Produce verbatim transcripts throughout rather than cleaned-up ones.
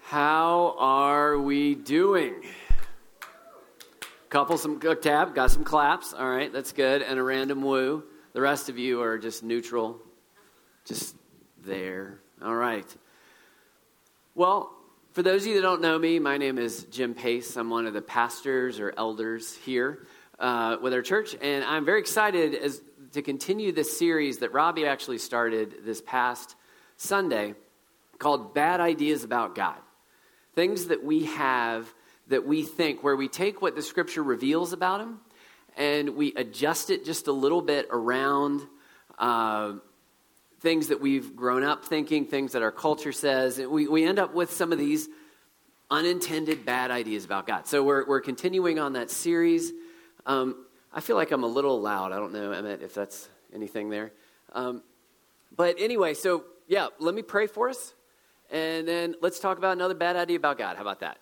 How are we doing? Couple, some good tab, got some claps. All right, that's good. And a random woo. The rest of you are just neutral, just there. All right. Well, for those of you that don't know me, my name is Jim Pace. I'm one of the pastors or elders here uh, with our church, and I'm very excited as to continue this series that Robbie actually started this past Sunday called Bad Ideas About God. Things that we have that we think, where we take what the Scripture reveals about Him and we adjust it just a little bit around uh, things that we've grown up thinking, things that our culture says. And we, we end up with some of these unintended bad ideas about God. So we're we're continuing on that series. Um, I feel like I'm a little loud. I don't know, Emmett, if that's anything there. Um, but anyway, so yeah, let me pray for us. And then let's talk about another bad idea about God. How about that?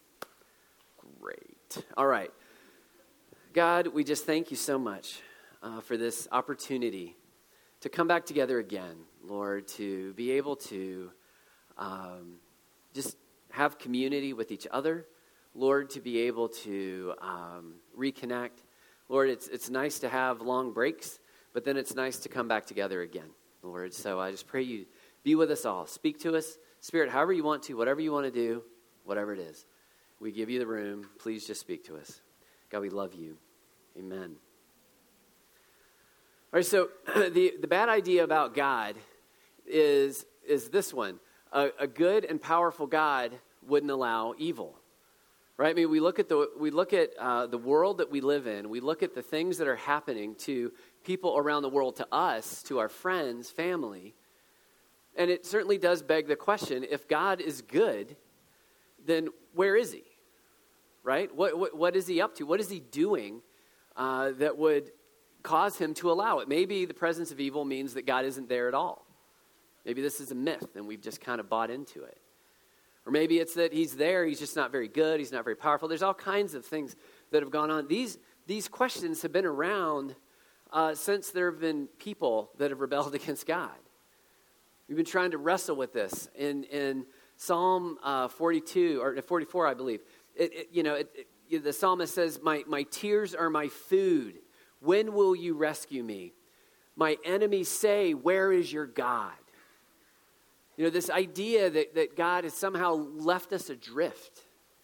Great. All right. God, we just thank you so much uh, for this opportunity to come back together again, Lord, to be able to um, just have community with each other, Lord, to be able to um, reconnect. Lord, it's it's nice to have long breaks, but then it's nice to come back together again, Lord. So I just pray you be with us all. Speak to us, Spirit, however you want to, whatever you want to do, whatever it is. We give you the room. Please just speak to us. God, we love you. Amen. All right, so the, the bad idea about God is, is this one. A, a good and powerful God wouldn't allow evil. Right? I mean, we look at the we look at uh, the world that we live in. We look at the things that are happening to people around the world, to us, to our friends, family. And it certainly does beg the question, if God is good, then where is he? Right? What what, what is he up to? What is he doing uh, that would cause him to allow it? Maybe the presence of evil means that God isn't there at all. Maybe this is a myth and we've just kind of bought into it. Or maybe it's that he's there, he's just not very good, he's not very powerful. There's all kinds of things that have gone on. These, these questions have been around uh, since there have been people that have rebelled against God. We've been trying to wrestle with this in in Psalm uh, forty-two or forty-four, I believe. It, it, you know, it, it, the psalmist says, "My my tears are my food. When will you rescue me? My enemies say, 'Where is your God?'" You know, this idea that, that God has somehow left us adrift.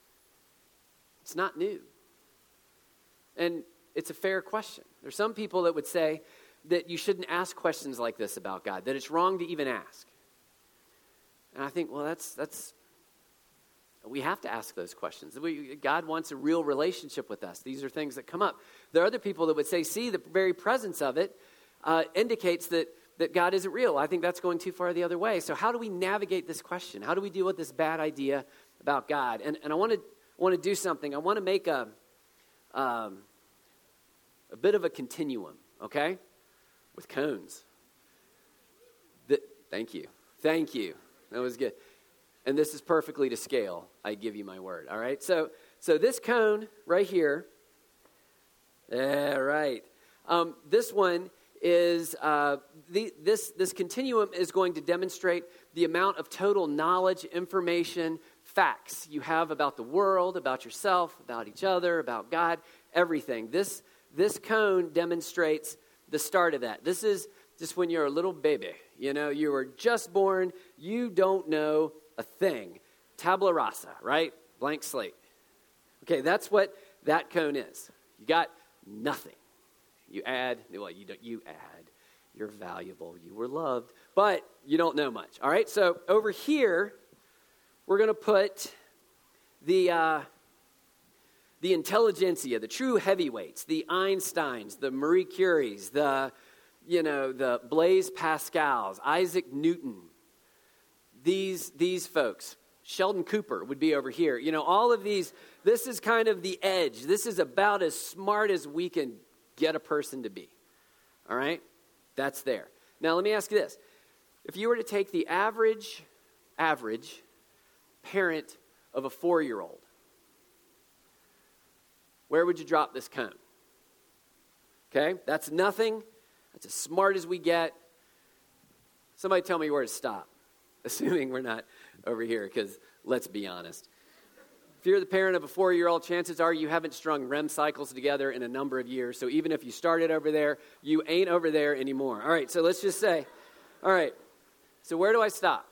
It's not new, and it's a fair question. There's some people that would say that you shouldn't ask questions like this about God, that it's wrong to even ask. And I think, well, that's, that's we have to ask those questions. We, God wants a real relationship with us. These are things that come up. There are other people that would say, see, the very presence of it uh, indicates that, that God isn't real. I think that's going too far the other way. So how do we navigate this question? How do we deal with this bad idea about God? And, and I want to want to do something. I want to make a, um, a bit of a continuum, okay? With cones. The, thank you. Thank you. That was good. And this is perfectly to scale. I give you my word. All right. So so this cone right here. Yeah, right. Um, this one is uh, the, this this continuum is going to demonstrate the amount of total knowledge, information, facts you have about the world, about yourself, about each other, about God, everything. This this cone demonstrates the start of that. This is just when you're a little baby. You know, you were just born. You don't know a thing. Tabula rasa, right? Blank slate. Okay, that's what that cone is. You got nothing. You add, well, you don't, you add. You're valuable. You were loved, but you don't know much. All right, so over here, we're going to put the uh, the intelligentsia, the true heavyweights, the Einsteins, the Marie Curies, the, you know, the Blaise Pascals, Isaac Newton. These, these folks. Sheldon Cooper would be over here. You know, all of these, this is kind of the edge. This is about as smart as we can get a person to be. All right? That's there. Now, let me ask you this. If you were to take the average, average parent of a four-year-old, where would you drop this cone? Okay? That's nothing. That's as smart as we get. Somebody tell me where to stop. Assuming we're not over here, because Let's be honest. If you're the parent of a four-year-old, chances are you haven't strung R E M cycles together in a number of years. So even if you started over there, you ain't over there anymore. All right, so let's just say, all right, so where do I stop?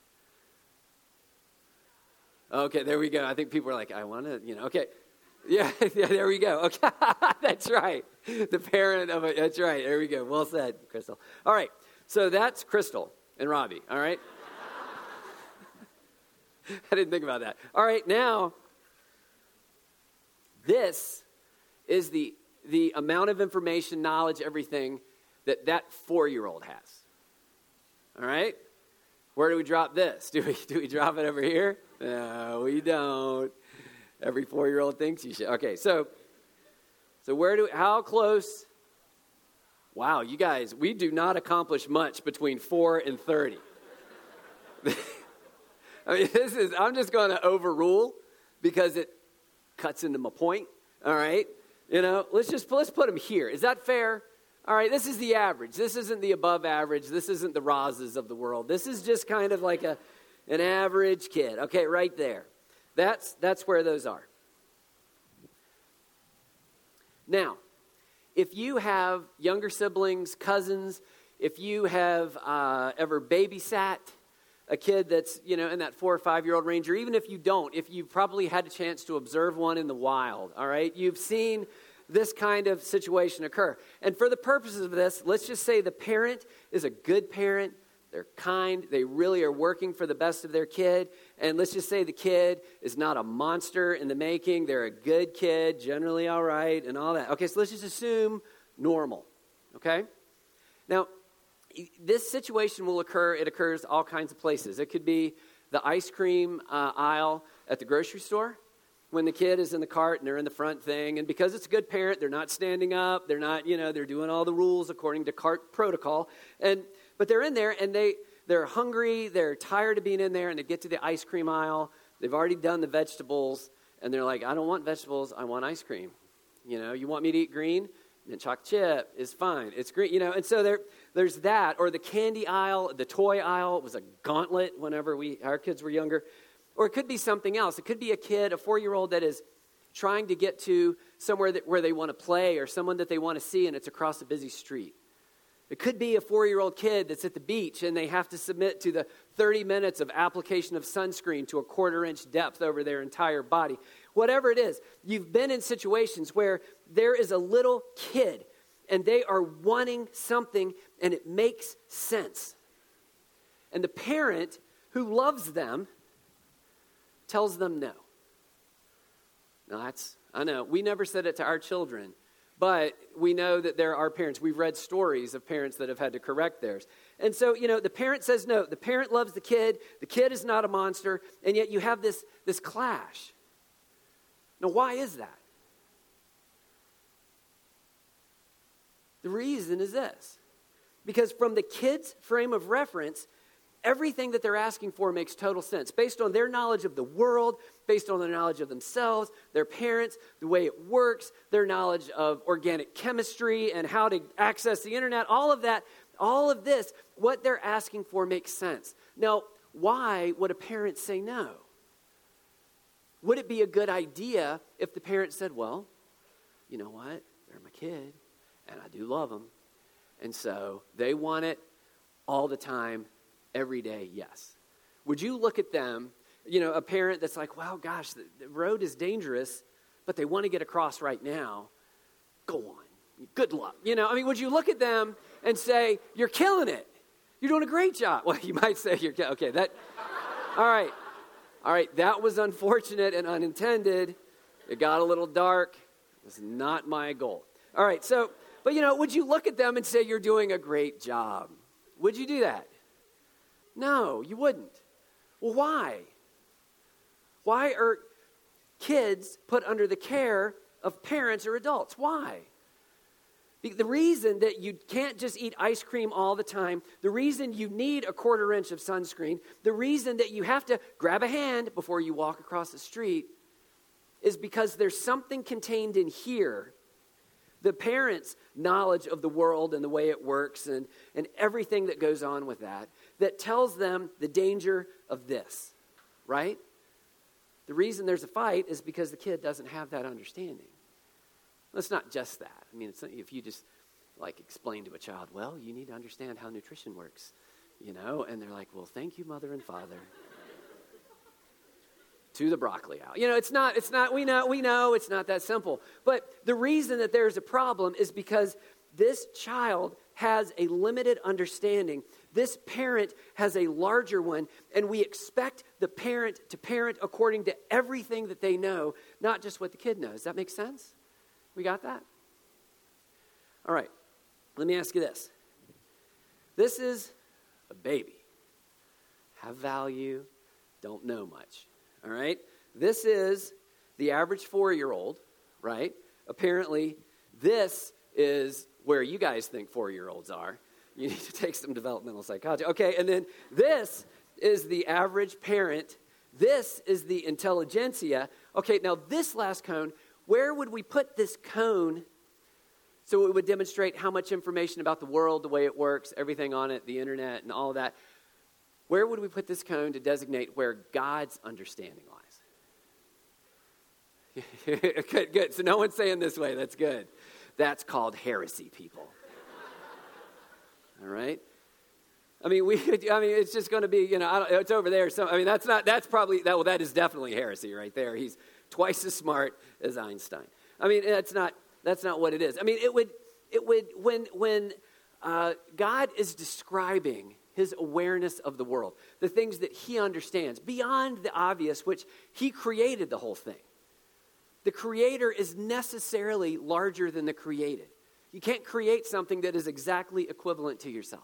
Okay, there we go. I think people are like, I want to, you know, okay. Yeah, yeah, there we go. Okay, that's right. The parent of a, that's right. There we go. Well said, Crystal. All right, so that's Crystal and Robbie, all right? I didn't think about that. All right, now, this is the the amount of information, knowledge, everything that that four-year-old has. All right? Where do we drop this? Do we do we drop it over here? No, we don't. Every four-year-old thinks you should. Okay, so so where do how close? Wow, you guys, we do not accomplish much between four and thirty. I mean, this is, I'm just going to overrule because it cuts into my point, all right? You know, let's just, let's put them here. Is that fair? All right, this is the average. This isn't the above average. This isn't the Rozes of the world. This is just kind of like a an average kid. Okay, right there. That's, that's where those are. Now, if you have younger siblings, cousins, if you have uh, ever babysat a kid that's, you know, in that four or five-year-old range, or even if you don't, if you've probably had a chance to observe one in the wild, all right? You've seen this kind of situation occur. And for the purposes of this, let's just say the parent is a good parent. They're kind. They really are working for the best of their kid. And let's just say the kid is not a monster in the making. They're a good kid, generally all right, and all that. Okay, so let's just assume normal, okay? Now, this situation will occur, it occurs all kinds of places. It could be the ice cream uh, aisle at the grocery store when the kid is in the cart and they're in the front thing. And because it's a good parent, they're not standing up. They're not, you know, they're doing all the rules according to cart protocol. And but they're in there and they, they're hungry. They're tired of being in there and they get to the ice cream aisle. They've already done the vegetables. And they're like, I don't want vegetables. I want ice cream. You know, you want me to eat green? And chocolate chip is fine. It's green, you know. And so there, there's that. Or the candy aisle, the toy aisle was a gauntlet whenever we our kids were younger. Or it could be something else. It could be a kid, a four-year-old that is trying to get to somewhere that, where they want to play or someone that they want to see, and it's across a busy street. It could be a four-year-old kid that's at the beach, and they have to submit to the thirty minutes of application of sunscreen to a quarter-inch depth over their entire body. Whatever it is, you've been in situations where there is a little kid, and they are wanting something, and it makes sense. And the parent who loves them tells them no. Now that's, I know, we never said it to our children, but we know that there are parents. We've read stories of parents that have had to correct theirs. And so, you know, the parent says no. The parent loves the kid. The kid is not a monster, and yet you have this, this clash. Now, why is that? The reason is this. Because from the kid's frame of reference, everything that they're asking for makes total sense. Based on their knowledge of the world, based on their knowledge of themselves, their parents, the way it works, their knowledge of organic chemistry and how to access the internet, all of that, all of this, what they're asking for makes sense. Now, why would a parent say no? Would it be a good idea if the parent said, well, you know what? They're my kid, and I do love them. And so they want it all the time, every day, yes. Would you look at them, you know, a parent that's like, wow, gosh, the, the road is dangerous, but they want to get across right now. Go on. Good luck. You know, I mean, would you look at them and say, you're killing it. You're doing a great job. Well, you might say, you're okay, that, all right. All right, that was unfortunate and unintended. It got a little dark. It was not my goal. All right, so, but you know, would you look at them and say, you're doing a great job? Would you do that? No, you wouldn't. Well, why? Why are kids put under the care of parents or adults? Why? The reason that you can't just eat ice cream all the time, the reason you need a quarter inch of sunscreen, the reason that you have to grab a hand before you walk across the street is because there's something contained in here. The parents' knowledge of the world and the way it works and, and everything that goes on with that, that tells them the danger of this, right? The reason there's a fight is because the kid doesn't have that understanding. It's not just that. I mean, it's not, if you just like explain to a child, well, you need to understand how nutrition works, you know, and they're like, well, thank you, mother and father. To the broccoli out. You know, it's not, it's not, we know, we know it's not that simple. But the reason that there's a problem is because this child has a limited understanding. This parent has a larger one, and we expect the parent to parent according to everything that they know, not just what the kid knows. Does that make sense? We got that? All right. Let me ask you this. This is a baby. Have value, don't know much. All right? This is the average four-year-old, right? Apparently, this is where you guys think four-year-olds are. You need to take some developmental psychology. Okay, and then this is the average parent. This is the intelligentsia. Okay, now this last cone, where would we put this cone so it would demonstrate how much information about the world, the way it works, everything on it, the internet, and all of that? Where would we put this cone to designate where God's understanding lies? Good, good. So no one's saying this way. That's good. That's called heresy, people. All right? I mean, we. I mean, it's just going to be, you know, I don't, it's over there. So, I mean, that's not, that's probably, that, well, that is definitely heresy right there. He's twice as smart as Einstein. I mean, that's not, that's not what it is. I mean, it would, it would, when, when uh, God is describing his awareness of the world, the things that he understands, beyond the obvious, which he created the whole thing. The creator is necessarily larger than the created. You can't create something that is exactly equivalent to yourself.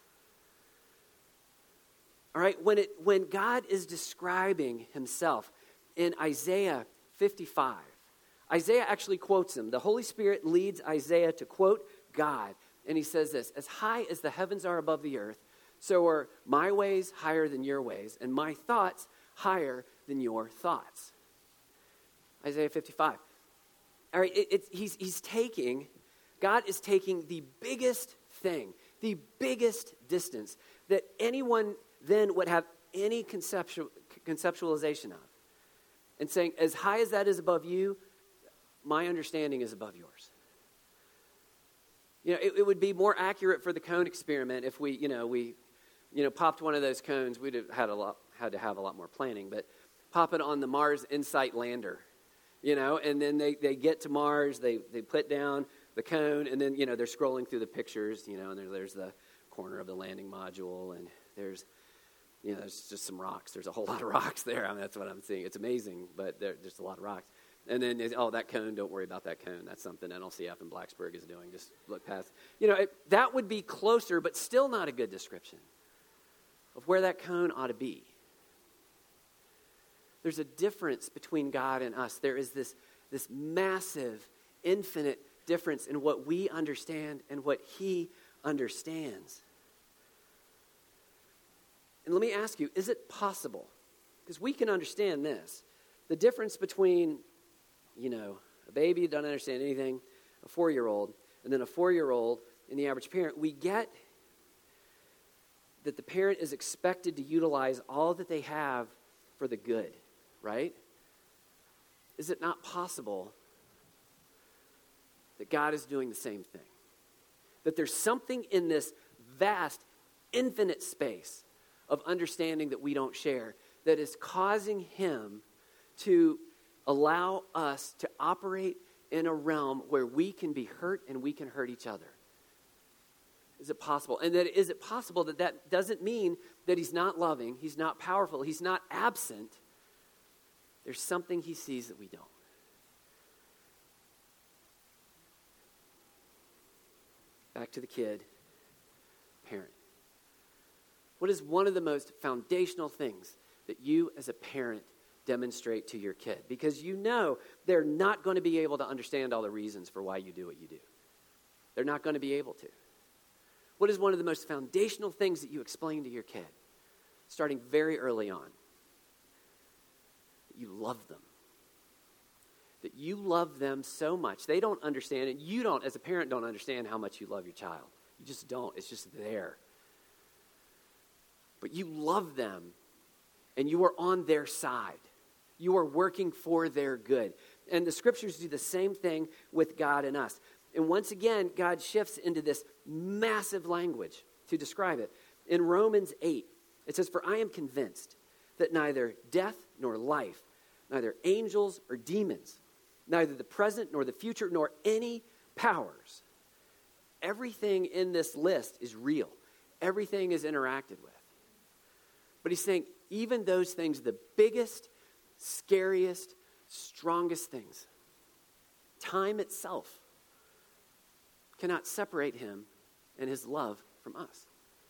All right, when it when God is describing himself in Isaiah fifty-five, Isaiah actually quotes him. The Holy Spirit leads Isaiah to quote God, and he says this: as high as the heavens are above the earth, so are my ways higher than your ways, and my thoughts higher than your thoughts. Isaiah fifty-five. All right, it, it's, he's, he's taking, God is taking the biggest thing, the biggest distance that anyone then would have any conceptual, conceptualization of, and saying, as high as that is above you, my understanding is above yours. You know, it, it would be more accurate for the cone experiment if we, you know, we, you know, popped one of those cones. We'd have had a lot, had to have a lot more planning, but pop it on the Mars Insight lander, you know, and then they, they get to Mars, they they put down the cone, and then, you know, they're scrolling through the pictures, you know, and there, there's the corner of the landing module, and there's, you know, there's just some rocks. There's a whole lot of rocks there. I mean, that's what I'm seeing. It's amazing, but there, there's a lot of rocks. And then, oh, that cone, don't worry about that cone. That's something N L C F in Blacksburg is doing. Just look past. You know, it, that would be closer, but still not a good description of where that cone ought to be. There's a difference between God and us. There is this, this massive, infinite difference in what we understand and what he understands. And let me ask you, is it possible? Because we can understand this. The difference between, you know, a baby who doesn't understand anything, a four-year-old, and then a four-year-old and the average parent, we get that the parent is expected to utilize all that they have for the good, right? Is it not possible that God is doing the same thing? That there's something in this vast, infinite space of understanding that we don't share that is causing him to allow us to operate in a realm where we can be hurt and we can hurt each other. Is it possible? And that is it possible that that doesn't mean that he's not loving, he's not powerful, he's not absent. There's something he sees that we don't. Back to the kid, parent. What is one of the most foundational things that you as a parent demonstrate to your kid? Because you know they're not going to be able to understand all the reasons for why you do what you do. They're not going to be able to. What is one of the most foundational things that you explain to your kid, starting very early on? That you love them. That you love them so much. They don't understand, and you don't, as a parent, don't understand how much you love your child. You just don't. It's just there. But you love them, and you are on their side. You are working for their good. And the scriptures do the same thing with God and us. And once again, God shifts into this massive language to describe it. In Romans eight, it says, "For I am convinced that neither death nor life, neither angels or demons, neither the present nor the future, nor any powers." Everything in this list is real. Everything is interacted with. But he's saying even those things, the biggest, scariest, strongest things, time itself cannot separate him and his love from us.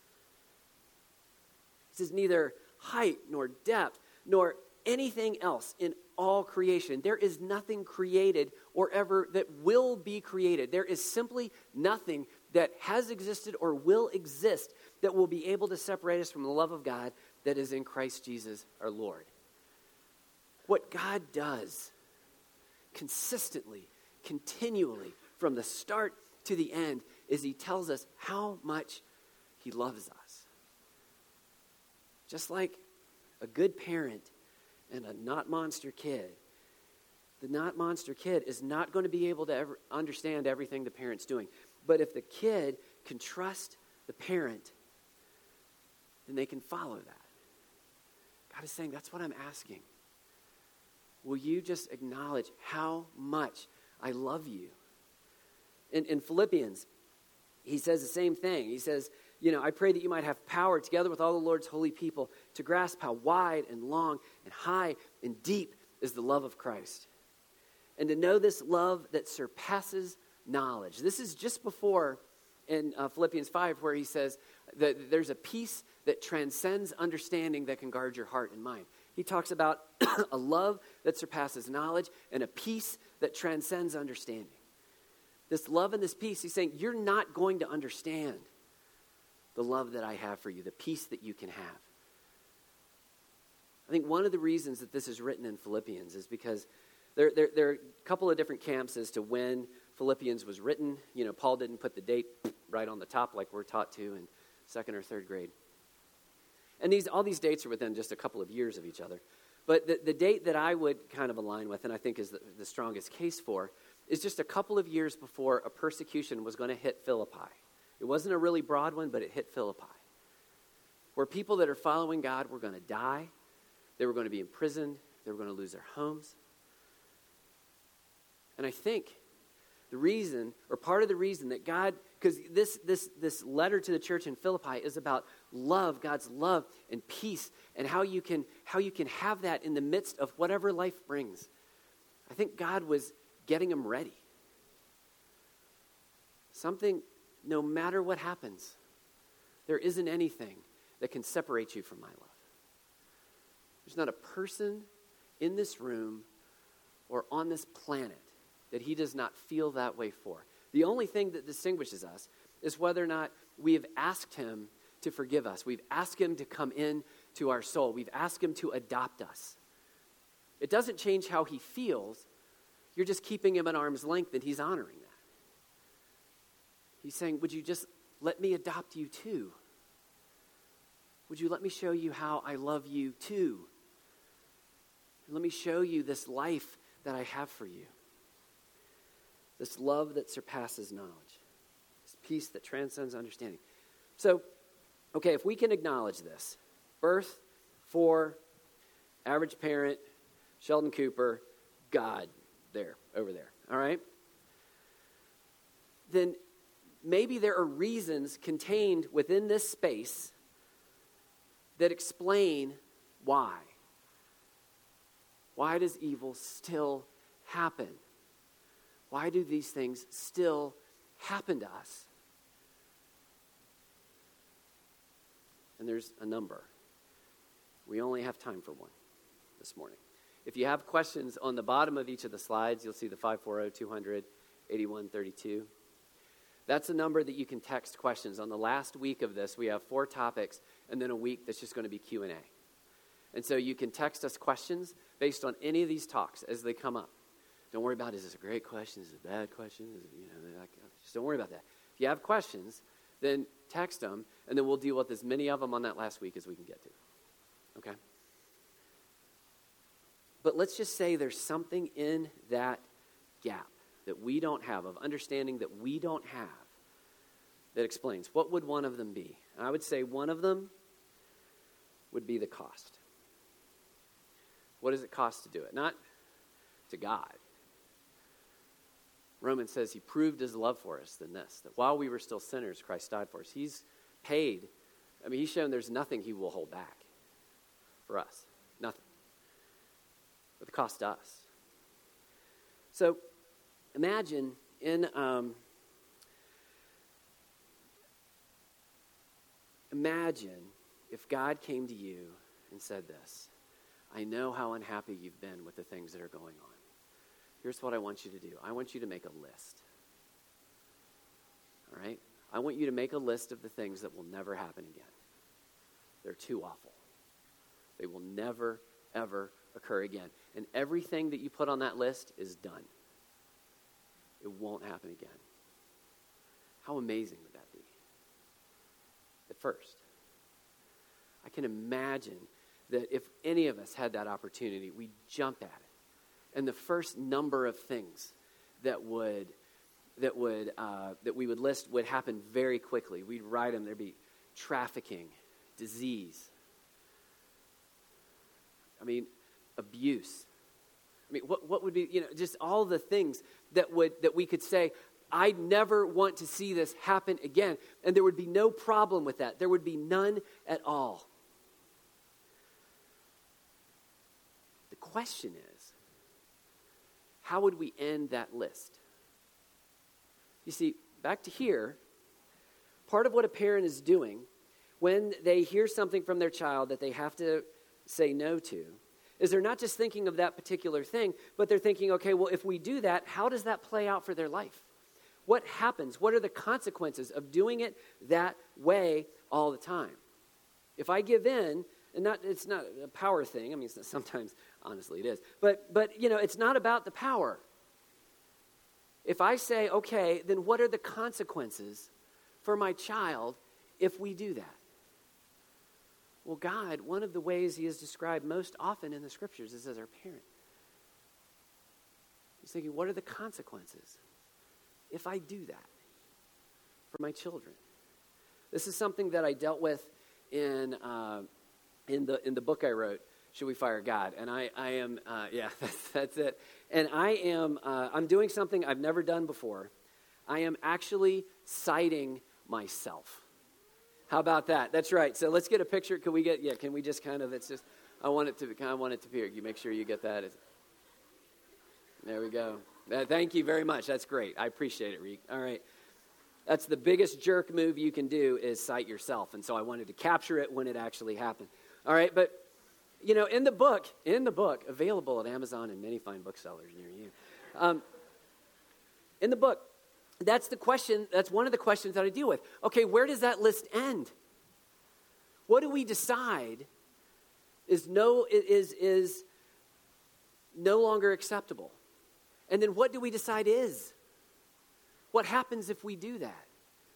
He says neither height nor depth nor anything else in all creation. There is nothing created or ever that will be created. There is simply nothing that has existed or will exist that will be able to separate us from the love of God that is in Christ Jesus our Lord. What God does consistently, continually, from the start to the end, is he tells us how much he loves us. Just like a good parent and a not monster kid. The not monster kid is not going to be able to ever understand everything the parent's doing. But if the kid can trust the parent, then they can follow that. God is saying, that's what I'm asking. Will you just acknowledge how much I love you? In, in Philippians, he says the same thing. He says, you know, I pray that you might have power together with all the Lord's holy people to grasp how wide and long and high and deep is the love of Christ. And to know this love that surpasses knowledge. This is just before in uh, Philippians five where he says that there's a peace that transcends understanding that can guard your heart and mind. He talks about a love that surpasses knowledge and a peace that transcends understanding. This love and this peace, he's saying, you're not going to understand the love that I have for you, the peace that you can have. I think one of the reasons that this is written in Philippians is because there, there, there are a couple of different camps as to when Philippians was written. You know, Paul didn't put the date right on the top like we're taught to in second or third grade. And these all these dates are within just a couple of years of each other. But the, the date that I would kind of align with, and I think is the, the strongest case for, is just a couple of years before a persecution was going to hit Philippi. It wasn't a really broad one, but it hit Philippi. Where people that are following God were going to die. They were going to be imprisoned. They were going to lose their homes. And I think the reason, or part of the reason that God, because this, this, this letter to the church in Philippi is about love, God's love and peace, and how you can, how you can have that in the midst of whatever life brings. I think God was getting them ready. Something, no matter what happens, there isn't anything that can separate you from my love. There's not a person in this room or on this planet that he does not feel that way for. The only thing that distinguishes us is whether or not we have asked him to forgive us. We've asked him to come in to our soul. We've asked him to adopt us. It doesn't change how he feels. You're just keeping him at arm's length, and he's honoring that. He's saying, would you just let me adopt you too? Would you let me show you how I love you too? Let me show you this life that I have for you. This love that surpasses knowledge. This peace that transcends understanding. So, okay, if we can acknowledge this, birth, four, average parent, Sheldon Cooper, God, there, over there, all right? Then maybe there are reasons contained within this space that explain why. Why does evil still happen? Why do these things still happen to us? And there's a number. We only have time for one this morning. If you have questions on the bottom of each of the slides, you'll see the five four zero, two hundred, eighty-one thirty-two. That's a number that you can text questions. On the last week of this, we have four topics, and then a week that's just going to be Q and A. And so you can text us questions based on any of these talks as they come up. Don't worry about, is this a great question? Is it a bad question? Is it, you know, just don't worry about that. If you have questions, then text them, and then we'll deal with as many of them on that last week as we can get to. Okay? But let's just say there's something in that gap that we don't have, of understanding that we don't have, that explains. What would one of them be? And I would say one of them would be the cost. What does it cost to do it? Not to God. Romans says he proved his love for us than this, that while we were still sinners, Christ died for us. He's paid. I mean, he's shown there's nothing he will hold back for us. Nothing. But the cost to us. So imagine in um, imagine if God came to you and said this: I know how unhappy you've been with the things that are going on. Here's what I want you to do. I want you to make a list. All right? I want you to make a list of the things that will never happen again. They're too awful. They will never, ever occur again. And everything that you put on that list is done. It won't happen again. How amazing would that be? At first. I can imagine that if any of us had that opportunity, we'd jump at it. And the first number of things that would that would uh, that we would list would happen very quickly. We'd write them. There'd be trafficking, disease. I mean, abuse. I mean, what what would be, you know, just all the things that would that we could say, I never want to see this happen again. And there would be no problem with that. There would be none at all. The question is, how would we end that list? You see, back to here, part of what a parent is doing when they hear something from their child that they have to say no to is they're not just thinking of that particular thing, but they're thinking, okay, well, if we do that, how does that play out for their life? What happens? What are the consequences of doing it that way all the time? If I give in, and not it's not a power thing. I mean, it's not, sometimes, honestly, it is. But, but, you know, it's not about the power. If I say, okay, then what are the consequences for my child if we do that? Well, God, one of the ways he is described most often in the scriptures is as our parent. He's thinking, what are the consequences if I do that for my children? This is something that I dealt with in uh, in the in the book I wrote, Should We Fire God? And I, I am, uh, yeah, that's, that's it. And I am, uh, I'm doing something I've never done before. I am actually citing myself. How about that? That's right. So let's get a picture. Can we get, yeah, can we just kind of, it's just, I want it to, kind of want it to appear. You make sure you get that. There we go. Uh, thank you very much. That's great. I appreciate it, Reek. All right. That's the biggest jerk move you can do is cite yourself. And so I wanted to capture it when it actually happened. All right. But, you know, in the book, in the book, available at Amazon and many fine booksellers near you. Um, in the book, that's the question, that's one of the questions that I deal with. Okay, where does that list end? What do we decide is no is is no longer acceptable? And then what do we decide is? What happens if we do that?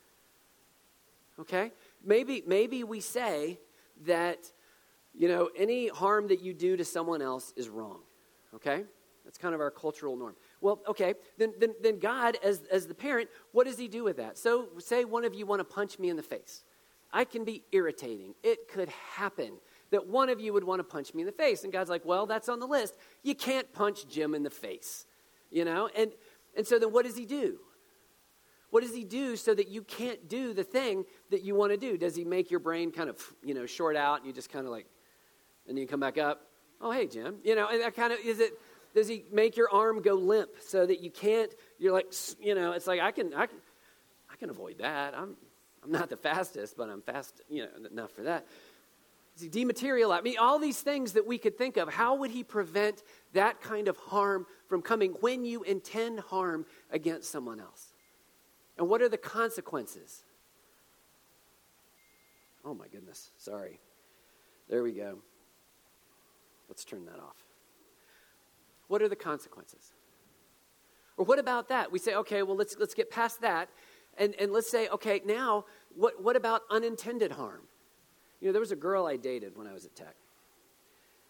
Okay? Maybe maybe we say that, you know, any harm that you do to someone else is wrong. Okay? That's kind of our cultural norm. Well, okay, then, then, then God, as, as the parent, what does he do with that? So say one of you want to punch me in the face. I can be irritating. It could happen that one of you would want to punch me in the face. And God's like, well, that's on the list. You can't punch Jim in the face, you know? And, and so then what does he do? What does he do so that you can't do the thing that you want to do? Does he make your brain kind of, you know, short out and you just kind of like, and you come back up? Oh, hey, Jim. You know, and that kind of, is it... Does he make your arm go limp so that you can't, you're like, you know, it's like, I can, I can, I can avoid that. I'm, I'm not the fastest, but I'm fast, you know, enough for that. Does he dematerialize? I mean, all these things that we could think of, how would he prevent that kind of harm from coming when you intend harm against someone else? And what are the consequences? Oh my goodness, sorry. There we go. Let's turn that off. What are the consequences? Or what about that? We say, okay, well, let's let's get past that, and, and let's say, okay, now, what, what about unintended harm? You know, there was a girl I dated when I was at Tech,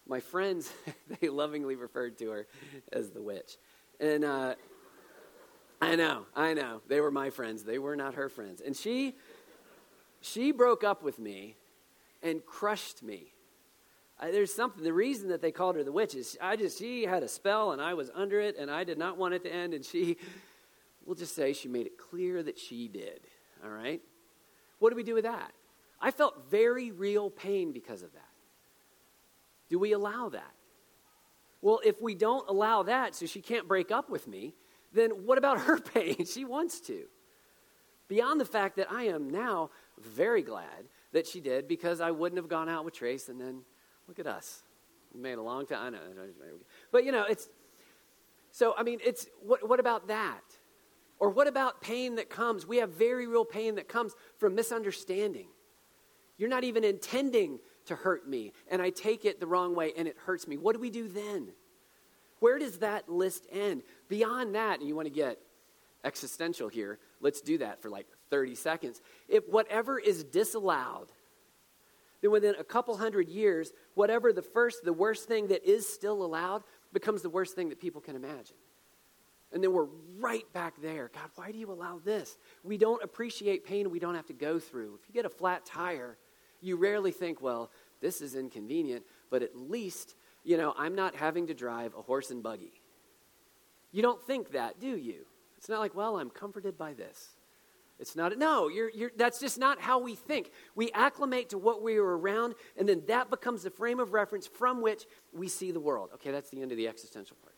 my friends, they lovingly referred to her as the witch. And uh, I know, I know. They were my friends. They were not her friends. And she, she broke up with me and crushed me. I, there's something, the reason that they called her the witch is I just, she had a spell and I was under it and I did not want it to end. And she, we'll just say she made it clear that she did. All right? What do we do with that? I felt very real pain because of that. Do we allow that? Well, if we don't allow that so she can't break up with me, then what about her pain? She wants to. Beyond the fact that I am now very glad that she did, because I wouldn't have gone out with Trace, and then look at us. We made a long time. I know. But, you know, it's, so, I mean, it's, what, what about that? Or what about pain that comes? We have very real pain that comes from misunderstanding. You're not even intending to hurt me, and I take it the wrong way, and it hurts me. What do we do then? Where does that list end? Beyond that, and you want to get existential here, let's do that for like thirty seconds. If whatever is disallowed, then within a couple hundred years, whatever the first, the worst thing that is still allowed becomes the worst thing that people can imagine. And then we're right back there. God, why do you allow this? We don't appreciate pain we don't have to go through. If you get a flat tire, you rarely think, well, this is inconvenient, but at least, you know, I'm not having to drive a horse and buggy. You don't think that, do you? It's not like, well, I'm comforted by this. It's not, no, you're, you're, that's just not how we think. We acclimate to what we are around, and then that becomes the frame of reference from which we see the world. Okay, that's the end of the existential part.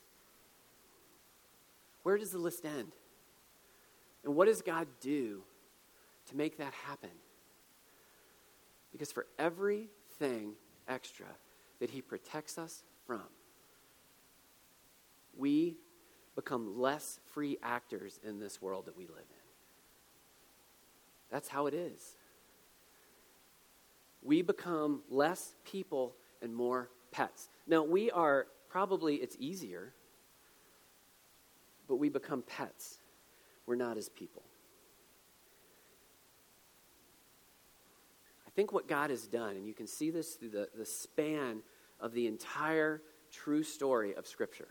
Where does the list end? And what does God do to make that happen? Because for everything extra that he protects us from, we become less free actors in this world that we live in. That's how it is. We become less people and more pets. Now, we are probably, it's easier, but we become pets. We're not as people. I think what God has done, and you can see this through the, the span of the entire true story of Scripture.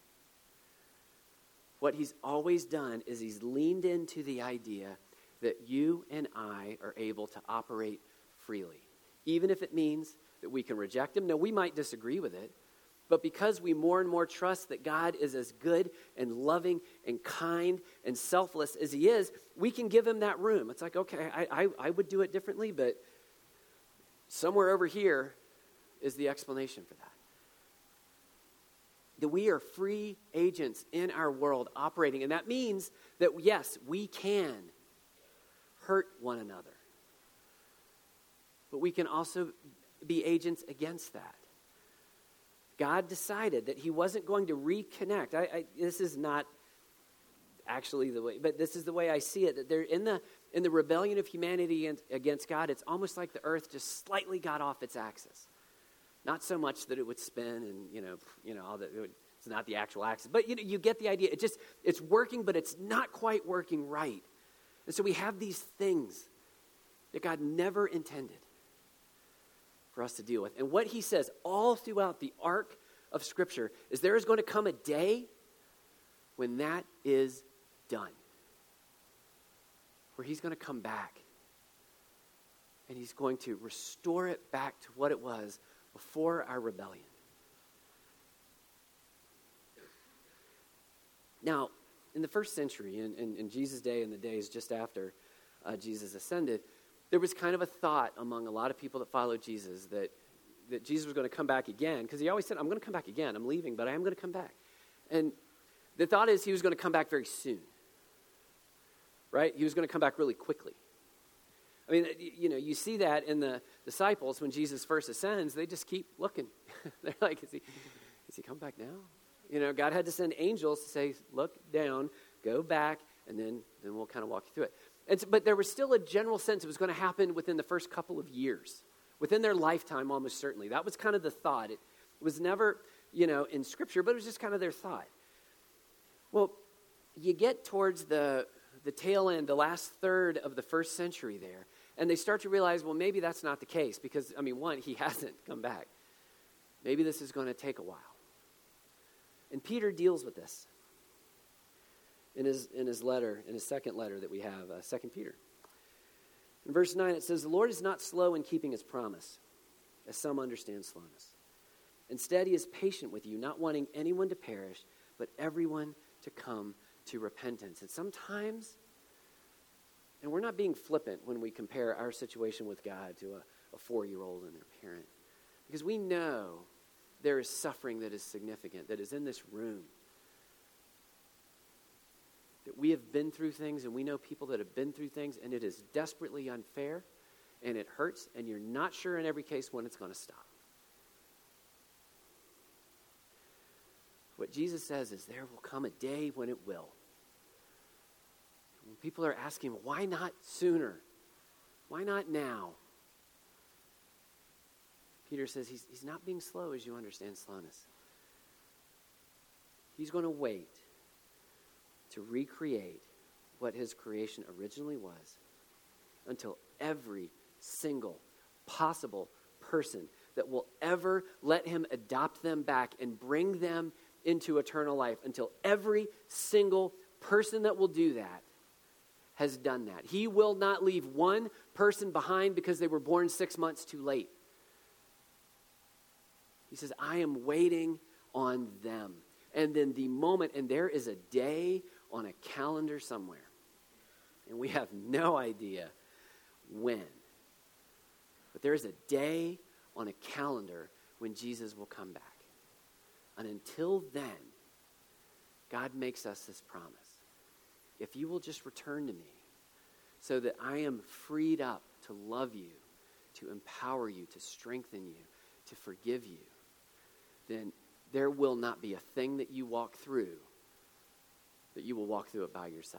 What he's always done is he's leaned into the idea that you and I are able to operate freely, even if it means that we can reject him. Now, we might disagree with it, but because we more and more trust that God is as good and loving and kind and selfless as he is, we can give him that room. It's like, okay, I, I, I would do it differently, but somewhere over here is the explanation for that. That we are free agents in our world operating, and that means that, yes, we can hurt one another. But we can also be agents against that. God decided that he wasn't going to reconnect. I, I, this is not actually the way, but this is the way I see it. That they're in the in the rebellion of humanity against God, it's almost like the earth just slightly got off its axis. Not so much that it would spin and, you know, you know, all that. It would, it's not the actual axis. But, you know, you get the idea. It just, it's working, but it's not quite working right. And so we have these things that God never intended for us to deal with. And what he says all throughout the arc of Scripture is there is going to come a day when that is done. Where he's going to come back. And he's going to restore it back to what it was before our rebellion. Now, in the first century, in, in, in Jesus' day and the days just after uh, Jesus ascended, there was kind of a thought among a lot of people that followed Jesus that, that Jesus was going to come back again, because he always said, I'm going to come back again. I'm leaving, but I am going to come back. And the thought is he was going to come back very soon. Right? He was going to come back really quickly. I mean, you know, you see that in the disciples when Jesus first ascends, they just keep looking. They're like, is he, is he come back now? You know, God had to send angels to say, look down, go back, and then, then we'll kind of walk you through it. And so, but there was still a general sense it was going to happen within the first couple of years, within their lifetime almost certainly. That was kind of the thought. It was never, you know, in Scripture, but it was just kind of their thought. Well, you get towards the, the tail end, the last third of the first century there, and they start to realize, well, maybe that's not the case because, I mean, one, he hasn't come back. Maybe this is going to take a while. And Peter deals with this in his, in his letter, in his second letter that we have, uh, Second Peter. In verse nine, it says, "The Lord is not slow in keeping his promise, as some understand slowness. Instead, he is patient with you, not wanting anyone to perish, but everyone to come to repentance." And sometimes, and we're not being flippant when we compare our situation with God to a, a four-year-old and their parent, because we know there is suffering that is significant, that is in this room. That we have been through things, and we know people that have been through things, and it is desperately unfair, and it hurts, and you're not sure in every case when it's going to stop. What Jesus says is there will come a day when it will. When people are asking, why not sooner? Why not now? Peter says he's, he's not being slow as you understand slowness. He's going to wait to recreate what his creation originally was until every single possible person that will ever let him adopt them back and bring them into eternal life, until every single person that will do that has done that. He will not leave one person behind because they were born six months too late. He says, I am waiting on them. And then the moment, and there is a day on a calendar somewhere, and we have no idea when, but there is a day on a calendar when Jesus will come back. And until then, God makes us this promise. If you will just return to me so that I am freed up to love you, to empower you, to strengthen you, to forgive you, then there will not be a thing that you walk through that you will walk through it by yourself.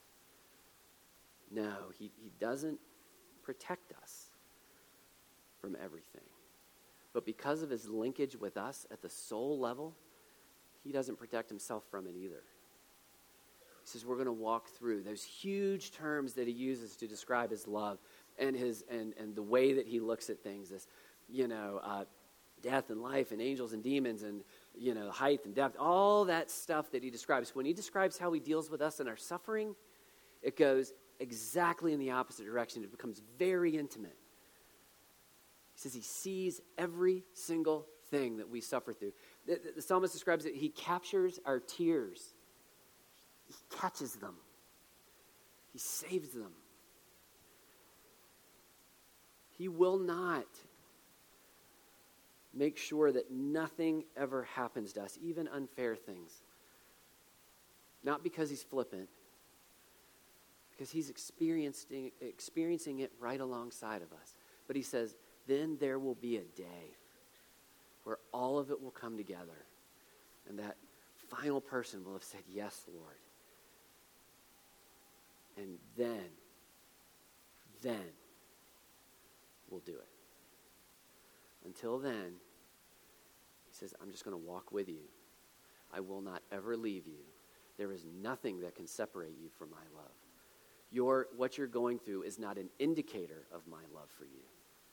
No, he, he doesn't protect us from everything. But because of his linkage with us at the soul level, he doesn't protect himself from it either. He says we're going to walk through those huge terms that he uses to describe his love and his and, and the way that he looks at things. This, you know, uh, death and life and angels and demons and, you know, height and depth, all that stuff that he describes. When he describes how he deals with us in our suffering, it goes exactly in the opposite direction. It becomes very intimate. He says he sees every single thing that we suffer through. The, the, the psalmist describes it, he captures our tears. He catches them. He saves them. He will not make sure that nothing ever happens to us, even unfair things. Not because he's flippant, because he's experiencing, experiencing it right alongside of us. But he says, then there will be a day where all of it will come together, and that final person will have said, yes, Lord. And then, then we'll do it. Until then, he says, I'm just going to walk with you. I will not ever leave you. There is nothing that can separate you from my love. Your, what you're going through is not an indicator of my love for you.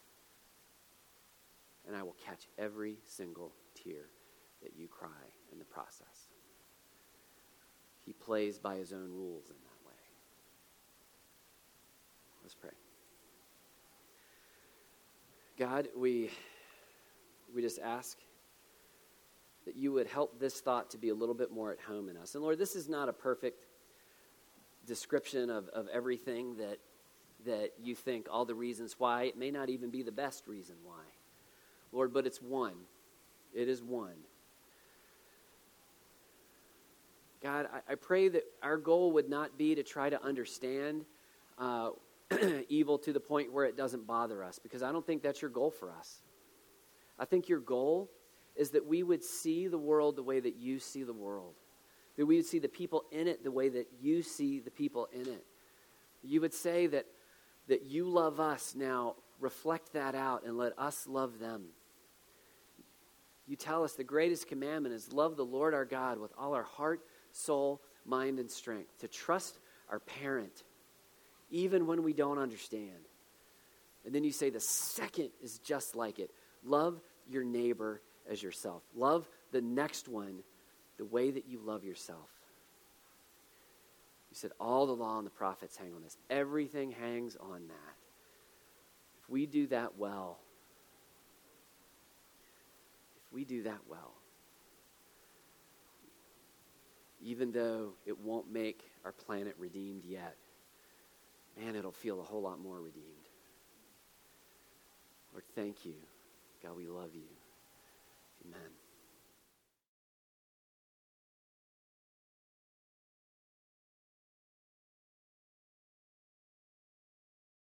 And I will catch every single tear that you cry in the process. He plays by his own rules in that way. Let's pray. God, we, we just ask that you would help this thought to be a little bit more at home in us. And Lord, this is not a perfect description of, of everything that, that you think, all the reasons why. It may not even be the best reason why. Lord, but it's one. It is one. God, I, I pray that our goal would not be to try to understand uh, evil to the point where it doesn't bother us, because I don't think that's your goal for us. I think your goal is that we would see the world the way that you see the world, that we would see the people in it the way that you see the people in it. You would say that, that you love us, now reflect that out and let us love them. You tell us the greatest commandment is love the Lord our God with all our heart, soul, mind, and strength, to trust our parent even when we don't understand. And then you say the second is just like it. Love your neighbor as yourself. Love the next one the way that you love yourself. You said all the law and the prophets hang on this. Everything hangs on that. If we do that well, if we do that well, even though it won't make our planet redeemed yet, man, it'll feel a whole lot more redeemed. Lord, thank you. God, we love you. Amen.